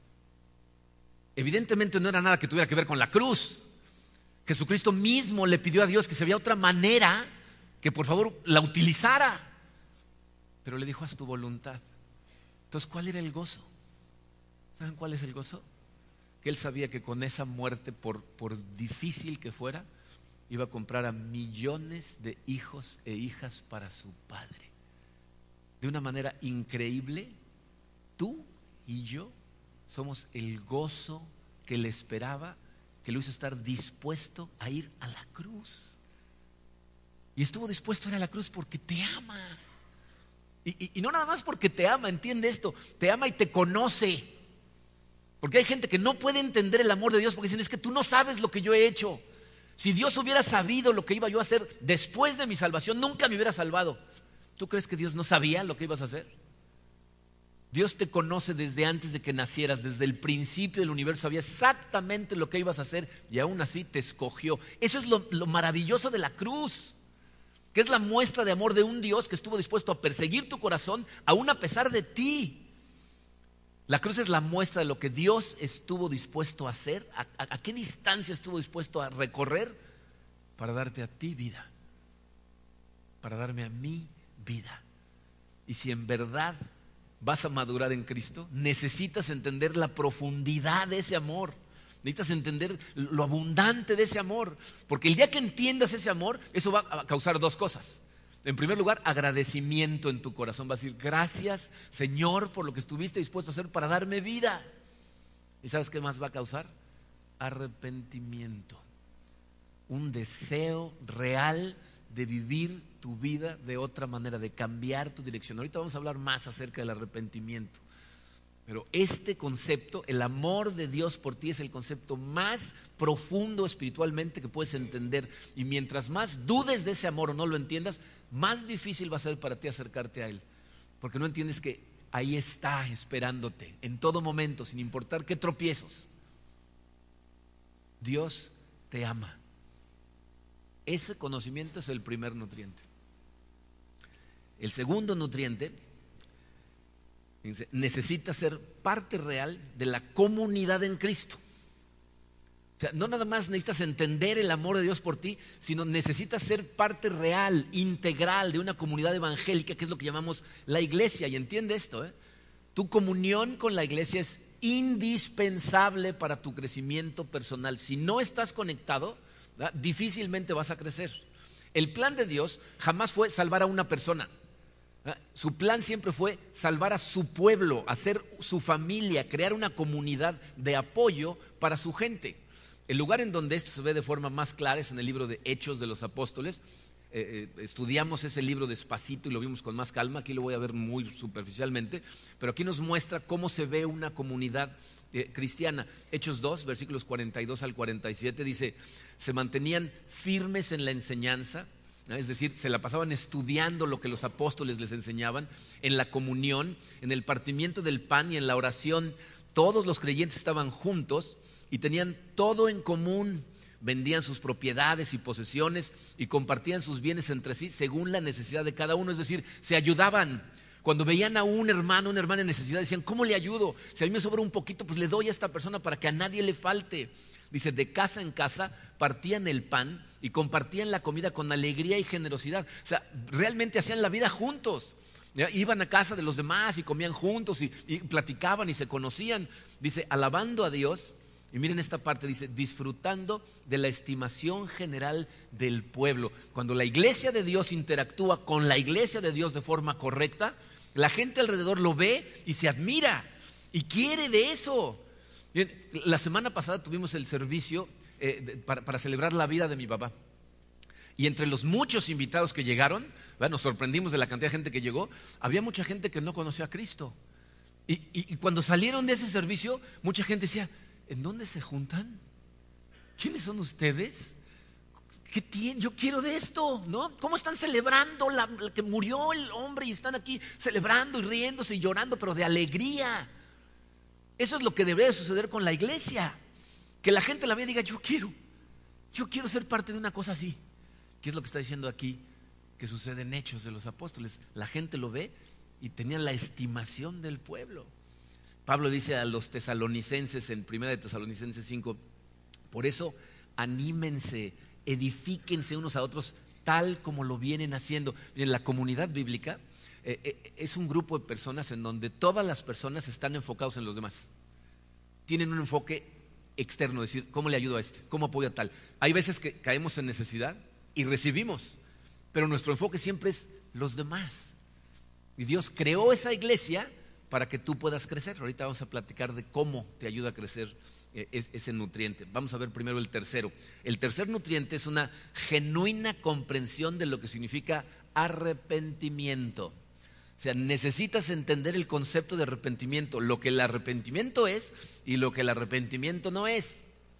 Evidentemente no era nada que tuviera que ver con la cruz. Jesucristo mismo le pidió a Dios que si había otra manera, que por favor la utilizara. Pero le dijo: haz tu voluntad. Entonces, ¿cuál era el gozo? ¿Saben cuál es el gozo? Que él sabía que con esa muerte, por, por difícil que fuera, iba a comprar a millones de hijos e hijas para su Padre. De una manera increíble, tú y yo somos el gozo que le esperaba, que lo hizo estar dispuesto a ir a la cruz. Y estuvo dispuesto a ir a la cruz porque te ama. Y, y, y no nada más porque te ama, entiende esto, te ama y te conoce. Porque hay gente que no puede entender el amor de Dios porque dicen: es que tú no sabes lo que yo he hecho. Si Dios hubiera sabido lo que iba yo a hacer después de mi salvación, nunca me hubiera salvado. ¿Tú crees que Dios no sabía lo que ibas a hacer? Dios te conoce desde antes de que nacieras, desde el principio del universo, sabía exactamente lo que ibas a hacer y aún así te escogió. Eso es lo, lo maravilloso de la cruz, que es la muestra de amor de un Dios que estuvo dispuesto a perseguir tu corazón aún a pesar de ti. La cruz es la muestra de lo que Dios estuvo dispuesto a hacer, a, a, a qué distancia estuvo dispuesto a recorrer para darte a ti vida, para darme a mí vida. Y si en verdad vas a madurar en Cristo, necesitas entender la profundidad de ese amor. Necesitas entender lo abundante de ese amor. Porque el día que entiendas ese amor, eso va a causar dos cosas. En primer lugar, agradecimiento en tu corazón. Vas a decir: gracias, Señor, por lo que estuviste dispuesto a hacer para darme vida. ¿Y sabes qué más va a causar? Arrepentimiento. Un deseo real de vivir tu vida de otra manera, de cambiar tu dirección. Ahorita vamos a hablar más acerca del arrepentimiento. Pero este concepto, el amor de Dios por ti, es el concepto más profundo espiritualmente que puedes entender. Y mientras más dudes de ese amor o no lo entiendas, más difícil va a ser para ti acercarte a Él. Porque no entiendes que ahí está esperándote en todo momento, sin importar qué tropiezos. Dios te ama. Ese conocimiento es el primer nutriente. El segundo nutriente, dice, necesitas ser parte real de la comunidad en Cristo. O sea, no nada más necesitas entender el amor de Dios por ti, sino necesitas ser parte real, integral de una comunidad evangélica, que es lo que llamamos la iglesia. Y entiende esto, ¿eh? Tu comunión con la iglesia es indispensable para tu crecimiento personal. Si no estás conectado, ¿verdad?, difícilmente vas a crecer. El plan de Dios jamás fue salvar a una persona. Su plan siempre fue salvar a su pueblo, hacer su familia, crear una comunidad de apoyo para su gente. El lugar en donde esto se ve de forma más clara es en el libro de Hechos de los Apóstoles. Eh, eh, estudiamos ese libro despacito y lo vimos con más calma. Aquí lo voy a ver muy superficialmente, pero aquí nos muestra cómo se ve una comunidad eh, cristiana. Hechos dos, versículos cuarenta y dos al cuarenta y siete, dice: se mantenían firmes en la enseñanza. Es decir, se la pasaban estudiando lo que los apóstoles les enseñaban, en la comunión, en el partimiento del pan y en la oración. Todos los creyentes estaban juntos y tenían todo en común. Vendían sus propiedades y posesiones y compartían sus bienes entre sí según la necesidad de cada uno. Es decir, se ayudaban. Cuando veían a un hermano, una hermana en necesidad, decían: ¿cómo le ayudo? Si a mí me sobra un poquito, pues le doy a esta persona para que a nadie le falte. Dice: de casa en casa partían el pan y compartían la comida con alegría y generosidad. O sea, realmente hacían la vida juntos. ¿Ya? Iban a casa de los demás y comían juntos y, y platicaban y se conocían. Dice: alabando a Dios Y miren esta parte, dice, disfrutando de la estimación general del pueblo. Cuando la iglesia de Dios interactúa con la iglesia de Dios de forma correcta, la gente alrededor lo ve y se admira y quiere de eso. Miren, la semana pasada tuvimos el servicio eh, de, para, para celebrar la vida de mi papá. Y entre los muchos invitados que llegaron, ¿verdad? Nos sorprendimos de la cantidad de gente que llegó, había mucha gente que no conocía a Cristo. Y, y, y cuando salieron de ese servicio, mucha gente decía, ¿en dónde se juntan? ¿Quiénes son ustedes? ¿Qué tienen? Yo quiero de esto, ¿no? ¿Cómo están celebrando la, la que murió el hombre y están aquí celebrando y riéndose y llorando, pero de alegría? Eso es lo que debería suceder con la iglesia. Que la gente la vea y diga, yo quiero, yo quiero ser parte de una cosa así. ¿Qué es lo que está diciendo aquí? Que sucede en Hechos de los Apóstoles. La gente lo ve y tenían la estimación del pueblo. Pablo dice a los tesalonicenses en primera de Tesalonicenses cinco, por eso anímense, edifíquense unos a otros tal como lo vienen haciendo. En la comunidad bíblica eh, eh, es un grupo de personas en donde todas las personas están enfocados en los demás. Tienen un enfoque externo, es decir, ¿cómo le ayudo a este? ¿Cómo apoyo a tal? Hay veces que caemos en necesidad y recibimos, pero nuestro enfoque siempre es los demás. Y Dios creó esa iglesia para que tú puedas crecer. Ahorita vamos a platicar de cómo te ayuda a crecer eh, ese nutriente. Vamos a ver primero el tercero. El tercer nutriente es una genuina comprensión de lo que significa arrepentimiento. O sea, necesitas entender el concepto de arrepentimiento, lo que el arrepentimiento es y lo que el arrepentimiento no es.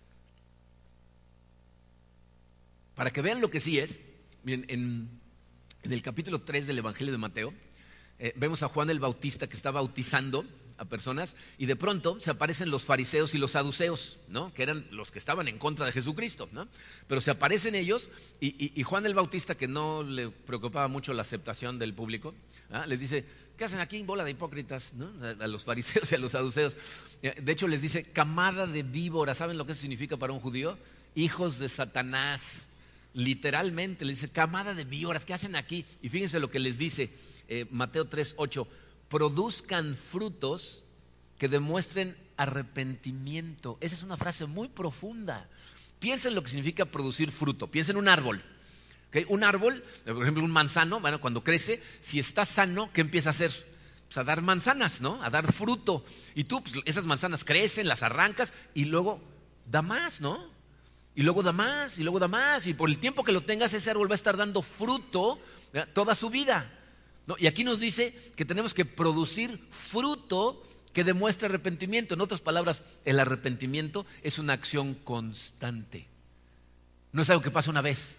Para que vean lo que sí es, miren, en, en el capítulo tres del Evangelio de Mateo, eh, vemos a Juan el Bautista que está bautizando a personas y de pronto se aparecen los fariseos y los saduceos, ¿no? Que eran los que estaban en contra de Jesucristo, ¿no? Pero se aparecen ellos y, y, y Juan el Bautista, que no le preocupaba mucho la aceptación del público, ¿ah? Les dice, ¿qué hacen aquí, bola de hipócritas? ¿No? A, a los fariseos y a los saduceos. De hecho les dice, camada de víboras. ¿Saben lo que eso significa para un judío? Hijos de Satanás. Literalmente les dice, camada de víboras, ¿qué hacen aquí? Y fíjense lo que les dice eh, Mateo tres ocho, produzcan frutos que demuestren arrepentimiento. Esa es una frase muy profunda. Piensa en lo que significa producir fruto. Piensa en un árbol, ¿okay? Un árbol, por ejemplo un manzano, bueno, cuando crece, si está sano, ¿qué empieza a hacer? Pues a dar manzanas, ¿no? A dar fruto. Y tú, pues, esas manzanas crecen, las arrancas y luego da más, ¿no? Y luego da más, y luego da más, y por el tiempo que lo tengas, ese árbol va a estar dando fruto, ¿verdad? Toda su vida, ¿no? Y aquí nos dice que tenemos que producir fruto que demuestre arrepentimiento. En otras palabras, el arrepentimiento es una acción constante. No es algo que pasa una vez.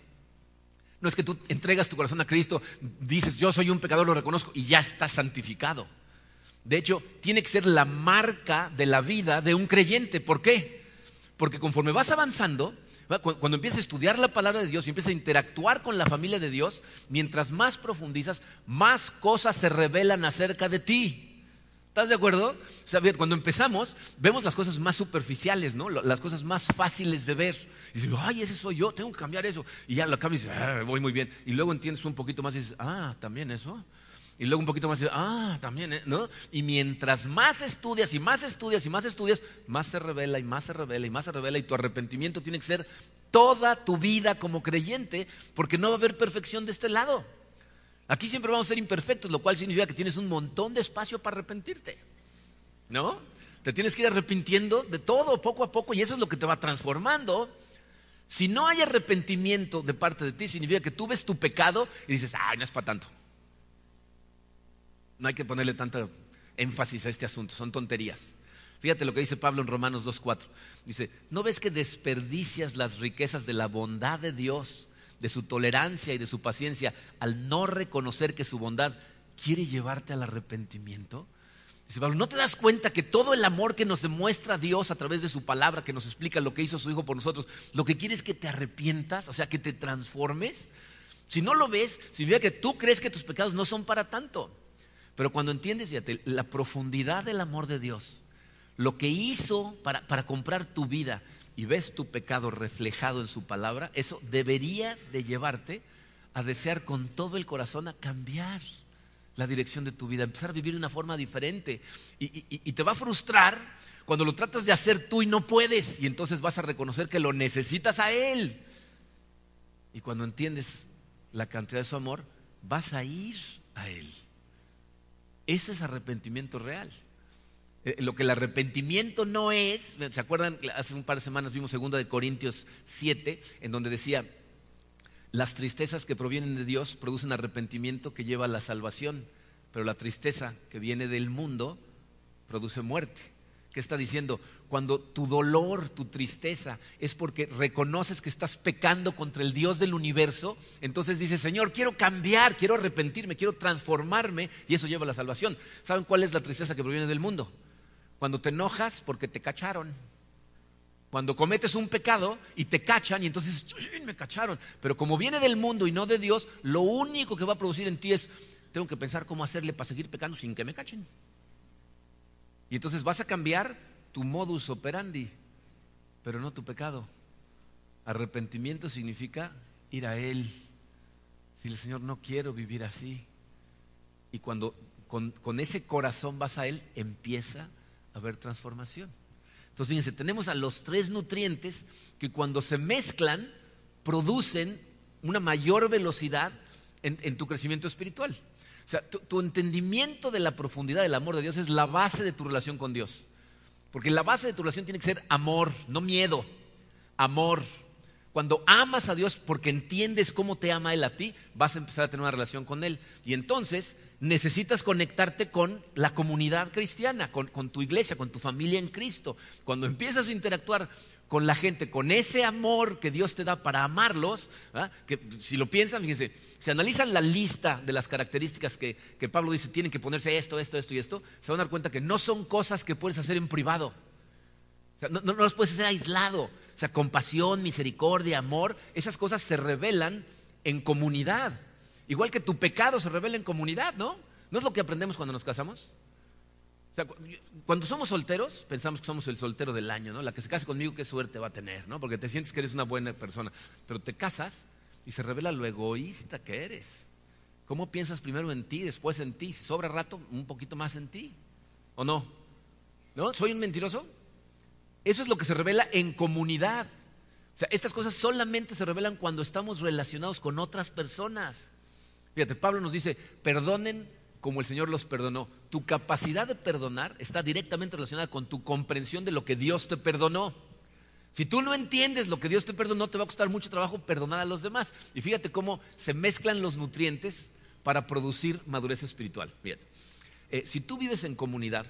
No es que tú entregas tu corazón a Cristo, dices, yo soy un pecador, lo reconozco, y ya estás santificado. De hecho, tiene que ser la marca de la vida de un creyente. ¿Por qué? Porque conforme vas avanzando, cuando empiezas a estudiar la palabra de Dios y empiezas a interactuar con la familia de Dios, mientras más profundizas, más cosas se revelan acerca de ti. ¿Estás de acuerdo? O sea, cuando empezamos, vemos las cosas más superficiales, ¿no? Las cosas más fáciles de ver. Y dices, ay, ese soy yo, tengo que cambiar eso. Y ya lo cambias y dices, ah, voy muy bien. Y luego entiendes un poquito más y dices, ah, también eso. Y luego un poquito más y dices, ah, también, ¿no? Y mientras más estudias y más estudias y más estudias, más se revela y más se revela y más se revela. Y tu arrepentimiento tiene que ser toda tu vida como creyente, porque no va a haber perfección de este lado. Aquí siempre vamos a ser imperfectos, lo cual significa que tienes un montón de espacio para arrepentirte, ¿no? Te tienes que ir arrepintiendo de todo poco a poco y eso es lo que te va transformando. Si no hay arrepentimiento de parte de ti, significa que tú ves tu pecado y dices, ay, no es para tanto. No hay que ponerle tanto énfasis a este asunto, son tonterías. Fíjate lo que dice Pablo en Romanos dos cuatro. Dice, ¿no ves que desperdicias las riquezas de la bondad de Dios, de su tolerancia y de su paciencia, al no reconocer que su bondad quiere llevarte al arrepentimiento? Dice Pablo, ¿no te das cuenta que todo el amor que nos demuestra Dios a través de su palabra, que nos explica lo que hizo su Hijo por nosotros, lo que quiere es que te arrepientas, o sea, que te transformes? Si no lo ves, significa que tú crees que tus pecados no son para tanto. Pero cuando entiendes, fíjate, la profundidad del amor de Dios, lo que hizo para, para comprar tu vida, y ves tu pecado reflejado en su palabra, eso debería de llevarte a desear con todo el corazón a cambiar. la dirección de tu vida, empezar a vivir de una forma diferente. Y, y, y te va a frustrar cuando lo tratas de hacer tú y no puedes. Y entonces vas a reconocer que lo necesitas a Él. Y cuando entiendes la cantidad de su amor, vas a ir a Él. Ese es arrepentimiento real. Eh, lo que el arrepentimiento no es, ¿se acuerdan? Hace un par de semanas vimos segunda de Corintios siete, en donde decía: las tristezas que provienen de Dios producen arrepentimiento que lleva a la salvación, pero la tristeza que viene del mundo produce muerte. ¿Qué está diciendo? Cuando tu dolor, tu tristeza es porque reconoces que estás pecando contra el Dios del universo, entonces dices: Señor, quiero cambiar, quiero arrepentirme, quiero transformarme, y eso lleva a la salvación. ¿Saben cuál es la tristeza que proviene del mundo? Cuando te enojas porque te cacharon. Cuando cometes un pecado y te cachan y entonces dices: me cacharon. Pero como viene del mundo y no de Dios, lo único que va a producir en ti es: tengo que pensar cómo hacerle para seguir pecando sin que me cachen. Y entonces vas a cambiar tu modus operandi, pero no tu pecado. Arrepentimiento significa ir a Él. Decirle: Señor, no quiero vivir así. Y cuando con, con ese corazón vas a Él, empieza a haber transformación. Entonces fíjense, tenemos a los tres nutrientes que cuando se mezclan producen una mayor velocidad en, en tu crecimiento espiritual. O sea, tu, tu entendimiento de la profundidad del amor de Dios es la base de tu relación con Dios. Porque la base de tu relación tiene que ser amor, no miedo, amor. Cuando amas a Dios porque entiendes cómo te ama Él a ti, vas a empezar a tener una relación con Él. Y entonces necesitas conectarte con la comunidad cristiana, con, con tu iglesia, con tu familia en Cristo. Cuando empiezas a interactuar con la gente, con ese amor que Dios te da para amarlos, ¿verdad? Que si lo piensan, fíjense, si analizan la lista de las características que, que Pablo dice, tienen que ponerse esto, esto, esto y esto, se van a dar cuenta que no son cosas que puedes hacer en privado. O sea, no, no, no las puedes hacer aislado. O sea, compasión, misericordia, amor, esas cosas se revelan en comunidad. Igual que tu pecado se revela en comunidad, ¿no? ¿No es lo que aprendemos cuando nos casamos? O sea, cuando somos solteros, pensamos que somos el soltero del año, ¿no? La que se case conmigo, qué suerte va a tener, ¿no? Porque te sientes que eres una buena persona. Pero te casas y se revela lo egoísta que eres. ¿Cómo piensas primero en ti, después en ti? Si sobra rato, un poquito más en ti. ¿O no? ¿No? ¿Soy un mentiroso? Eso es lo que se revela en comunidad. O sea, estas cosas solamente se revelan cuando estamos relacionados con otras personas. Fíjate, Pablo nos dice: perdonen como el Señor los perdonó. Tu capacidad de perdonar está directamente relacionada con tu comprensión de lo que Dios te perdonó. Si tú no entiendes lo que Dios te perdonó, te va a costar mucho trabajo perdonar a los demás. Y fíjate cómo se mezclan los nutrientes para producir madurez espiritual. Fíjate, eh, si tú vives en comunidad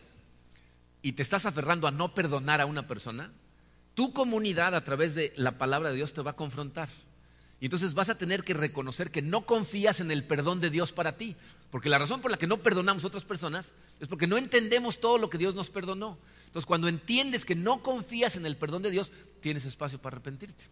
y te estás aferrando a no perdonar a una persona, tu comunidad a través de la palabra de Dios te va a confrontar. Y entonces vas a tener que reconocer que no confías en el perdón de Dios para ti. Porque la razón por la que no perdonamos a otras personas es porque no entendemos todo lo que Dios nos perdonó. Entonces, cuando entiendes que no confías en el perdón de Dios, tienes espacio para arrepentirte.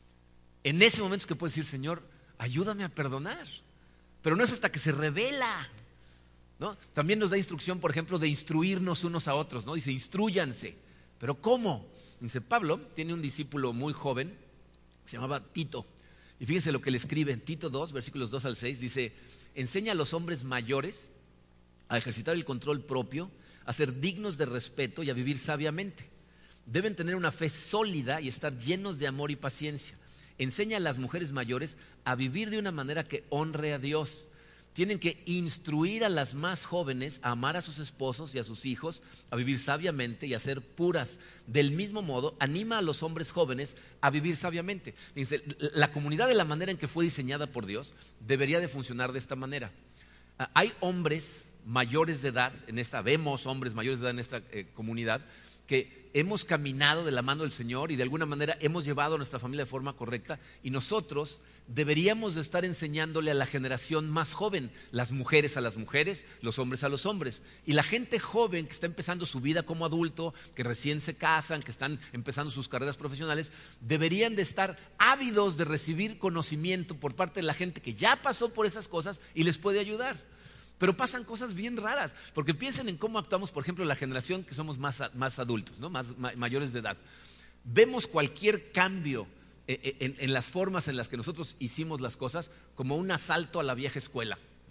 En ese momento es que puedes decir: Señor, ayúdame a perdonar. Pero no es hasta que se revela, ¿no? También nos da instrucción, por ejemplo, de instruirnos unos a otros, ¿no? Dice: instrúyanse. ¿Pero cómo? Dice, Pablo tiene un discípulo muy joven, se llamaba Tito. Y fíjense lo que le escribe en Tito dos, versículos dos al seis, dice: enseña a los hombres mayores a ejercitar el control propio, a ser dignos de respeto y a vivir sabiamente. Deben tener una fe sólida y estar llenos de amor y paciencia. Enseña a las mujeres mayores a vivir de una manera que honre a Dios. Tienen que instruir a las más jóvenes a amar a sus esposos y a sus hijos, a vivir sabiamente y a ser puras. Del mismo modo, anima a los hombres jóvenes a vivir sabiamente. Dice, la comunidad, de la manera en que fue diseñada por Dios, debería de funcionar de esta manera. Hay hombres mayores de edad, en esta, vemos hombres mayores de edad en esta eh, comunidad, que hemos caminado de la mano del Señor y de alguna manera hemos llevado a nuestra familia de forma correcta, y nosotros deberíamos de estar enseñándole a la generación más joven, las mujeres a las mujeres, los hombres a los hombres, y la gente joven que está empezando su vida como adulto, que recién se casan, que están empezando sus carreras profesionales, deberían de estar ávidos de recibir conocimiento por parte de la gente que ya pasó por esas cosas y les puede ayudar. Pero pasan cosas bien raras, porque piensen en cómo actuamos, por ejemplo, la generación que somos más, más adultos, ¿no? más, ma, mayores de edad. Vemos cualquier cambio en, en, en las formas en las que nosotros hicimos las cosas como un asalto a la vieja escuela, ¿no?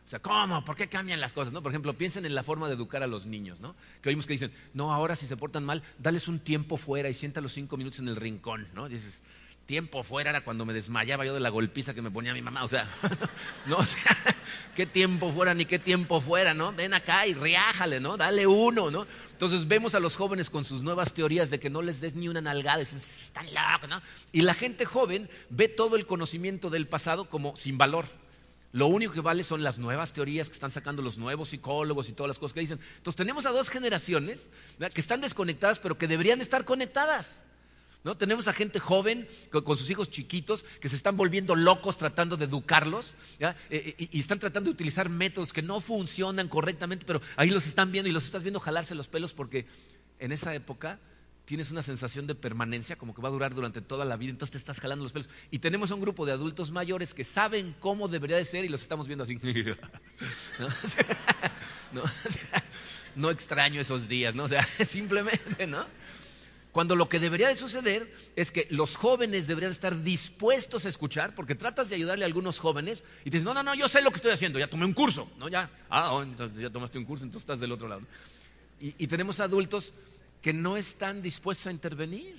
O sea, ¿cómo? ¿Por qué cambian las cosas? ¿No? Por ejemplo, piensen en la forma de educar a los niños, ¿no? Que oímos que dicen, no, ahora si se portan mal, dales un tiempo fuera y siéntalos cinco minutos en el rincón, ¿no? Y dices, tiempo fuera era cuando me desmayaba yo de la golpiza que me ponía mi mamá, o sea, no, o sea, qué tiempo fuera ni qué tiempo fuera, ¿no? Ven acá y riájale, ¿no? Dale uno, ¿no? Entonces vemos a los jóvenes con sus nuevas teorías de que no les des ni una nalgada, dicen, están locos, ¿no? Y la gente joven ve todo el conocimiento del pasado como sin valor. Lo único que vale son las nuevas teorías que están sacando los nuevos psicólogos y todas las cosas que dicen. Entonces tenemos a dos generaciones, ¿verdad?, que están desconectadas, pero que deberían estar conectadas, ¿no? Tenemos a gente joven con, con sus hijos chiquitos que se están volviendo locos tratando de educarlos, ¿ya? E, y, y están tratando de utilizar métodos que no funcionan correctamente, pero ahí los están viendo y los estás viendo jalarse los pelos porque en esa época tienes una sensación de permanencia, como que va a durar durante toda la vida, entonces te estás jalando los pelos. Y tenemos un grupo de adultos mayores que saben cómo debería de ser y los estamos viendo así. ¿No? O sea, no, o sea, no extraño esos días, ¿no? O sea, simplemente, ¿no? Cuando lo que debería de suceder es que los jóvenes deberían estar dispuestos a escuchar, porque tratas de ayudarle a algunos jóvenes y te dicen, no, no, no, yo sé lo que estoy haciendo, ya tomé un curso, ¿no? Ya, ah, oh, entonces ya tomaste un curso, entonces estás del otro lado, ¿no? Y, y tenemos adultos que no están dispuestos a intervenir.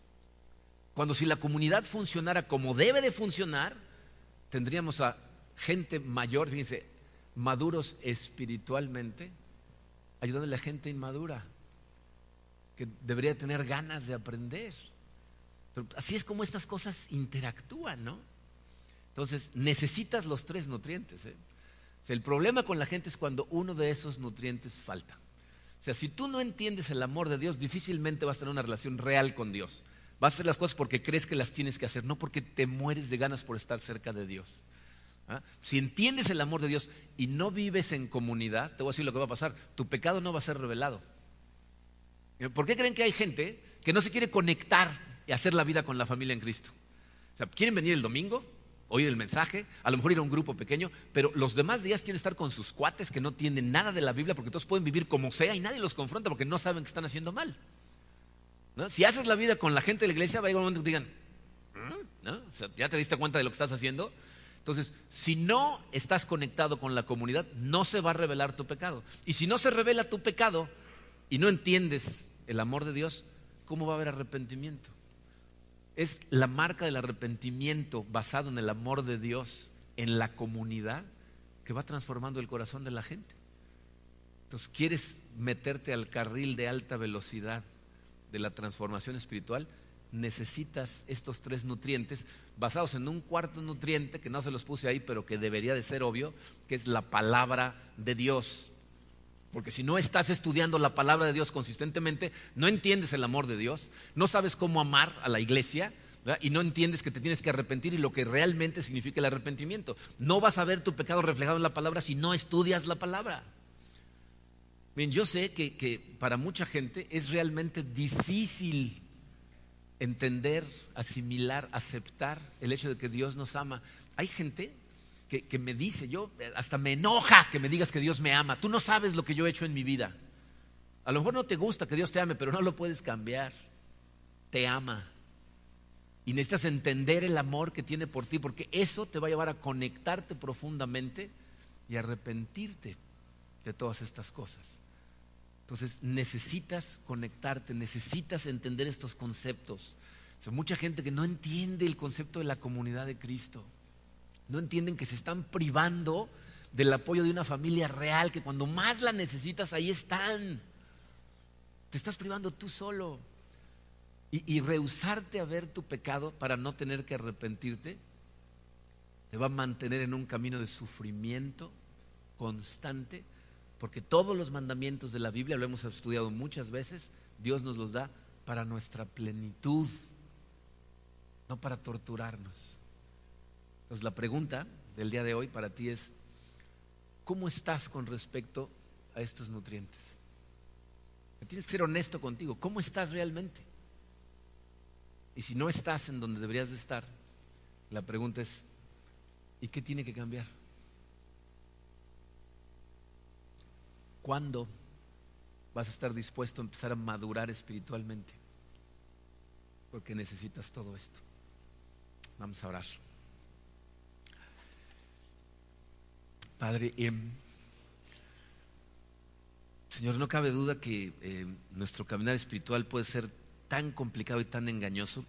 Cuando si la comunidad funcionara como debe de funcionar, tendríamos a gente mayor, fíjense, maduros espiritualmente, ayudándole a gente inmadura, que debería tener ganas de aprender. Pero así es como estas cosas interactúan, ¿no? Entonces, necesitas los tres nutrientes, ¿eh? O sea, el problema con la gente es cuando uno de esos nutrientes falta. O sea, si tú no entiendes el amor de Dios, difícilmente vas a tener una relación real con Dios. Vas a hacer las cosas porque crees que las tienes que hacer, no porque te mueres de ganas por estar cerca de Dios. ¿Ah? Si entiendes el amor de Dios y no vives en comunidad, te voy a decir lo que va a pasar. Tu pecado no va a ser revelado. ¿Por qué creen que hay gente que no se quiere conectar y hacer la vida con la familia en Cristo? O sea, quieren venir el domingo, oír el mensaje, a lo mejor ir a un grupo pequeño, pero los demás días quieren estar con sus cuates que no tienen nada de la Biblia, porque todos pueden vivir como sea y nadie los confronta porque no saben que están haciendo mal, ¿no? Si haces la vida con la gente de la iglesia, va a llegar un momento que digan, ¿no? O sea, ¿ya te diste cuenta de lo que estás haciendo? Entonces, si no estás conectado con la comunidad, no se va a revelar tu pecado. Y si no se revela tu pecado y no entiendes el amor de Dios, ¿cómo va a haber arrepentimiento? Es la marca del arrepentimiento basado en el amor de Dios en la comunidad que va transformando el corazón de la gente. Entonces, ¿quieres meterte al carril de alta velocidad de la transformación espiritual? Necesitas estos tres nutrientes basados en un cuarto nutriente que no se los puse ahí, pero que debería de ser obvio, que es la palabra de Dios. Porque si no estás estudiando la palabra de Dios consistentemente, no entiendes el amor de Dios, no sabes cómo amar a la iglesia, ¿verdad? Y no entiendes que te tienes que arrepentir y lo que realmente significa el arrepentimiento. No vas a ver tu pecado reflejado en la palabra si no estudias la palabra. Bien, yo sé que, que para mucha gente es realmente difícil entender, asimilar, aceptar el hecho de que Dios nos ama. Hay gente Que, que me dice, yo hasta me enoja que me digas que Dios me ama. Tú no sabes lo que yo he hecho en mi vida. A lo mejor no te gusta que Dios te ame, pero no lo puedes cambiar. Te ama. Y necesitas entender el amor que tiene por ti, porque eso te va a llevar a conectarte profundamente y arrepentirte de todas estas cosas. Entonces necesitas conectarte, necesitas entender estos conceptos. O sea, mucha gente que no entiende el concepto de la comunidad de Cristo. No entienden que se están privando del apoyo de una familia real, que cuando más la necesitas, ahí están. Te estás privando tú solo. Y, y rehusarte a ver tu pecado para no tener que arrepentirte, te va a mantener en un camino de sufrimiento constante, porque todos los mandamientos de la Biblia, lo hemos estudiado muchas veces, Dios nos los da para nuestra plenitud, no para torturarnos. Entonces la pregunta del día de hoy para ti es, ¿cómo estás con respecto a estos nutrientes? Tienes que ser honesto contigo, ¿cómo estás realmente? Y si no estás en donde deberías de estar, la pregunta es, ¿y qué tiene que cambiar? ¿Cuándo vas a estar dispuesto a empezar a madurar espiritualmente? Porque necesitas todo esto. Vamos a orar. Padre, eh, Señor, no cabe duda que eh, nuestro caminar espiritual puede ser tan complicado y tan engañoso,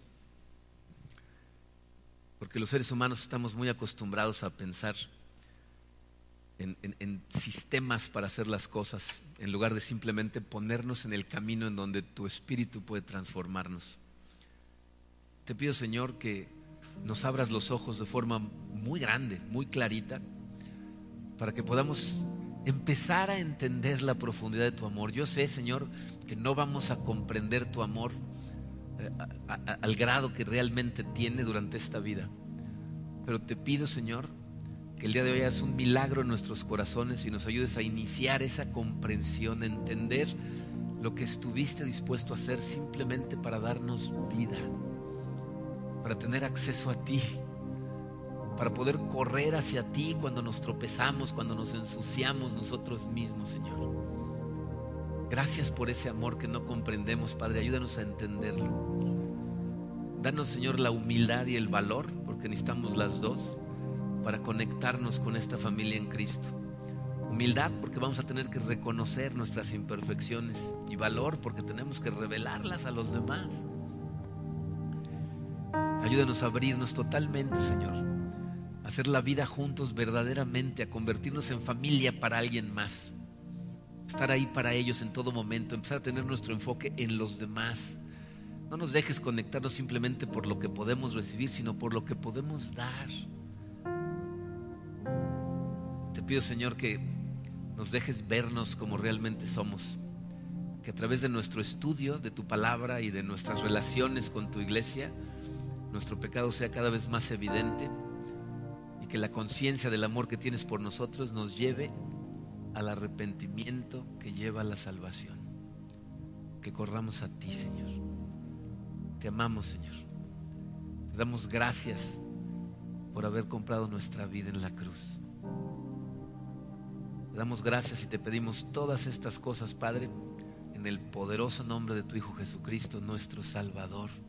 porque los seres humanos estamos muy acostumbrados a pensar en, en, en sistemas para hacer las cosas, en lugar de simplemente ponernos en el camino en donde tu Espíritu puede transformarnos. Te pido, Señor, que nos abras los ojos de forma muy grande, muy clarita, para que podamos empezar a entender la profundidad de tu amor. Yo sé, Señor, que no vamos a comprender tu amor eh, a, a, al grado que realmente tiene durante esta vida, pero te pido, Señor, que el día de hoy hagas un milagro en nuestros corazones y nos ayudes a iniciar esa comprensión, a entender lo que estuviste dispuesto a hacer simplemente para darnos vida, para tener acceso a ti, para poder correr hacia ti cuando nos tropezamos, cuando nos ensuciamos nosotros mismos, Señor. Gracias por ese amor que no comprendemos, Padre. Ayúdanos a entenderlo. Danos, Señor, la humildad y el valor, porque necesitamos las dos, para conectarnos con esta familia en Cristo. Humildad porque vamos a tener que reconocer nuestras imperfecciones, y valor porque tenemos que revelarlas a los demás. Ayúdanos a abrirnos totalmente, Señor, a hacer la vida juntos verdaderamente, a convertirnos en familia para alguien más, estar ahí para ellos en todo momento, empezar a tener nuestro enfoque en los demás. No nos dejes conectarnos simplemente por lo que podemos recibir, sino por lo que podemos dar. Te pido, Señor, que nos dejes vernos como realmente somos, que a través de nuestro estudio de tu palabra y de nuestras relaciones con tu iglesia, nuestro pecado sea cada vez más evidente, y que la conciencia del amor que tienes por nosotros nos lleve al arrepentimiento que lleva a la salvación. Que corramos a ti, Señor. Te amamos, Señor. Te damos gracias por haber comprado nuestra vida en la cruz. Te damos gracias y te pedimos todas estas cosas, Padre, en el poderoso nombre de tu Hijo Jesucristo, nuestro Salvador.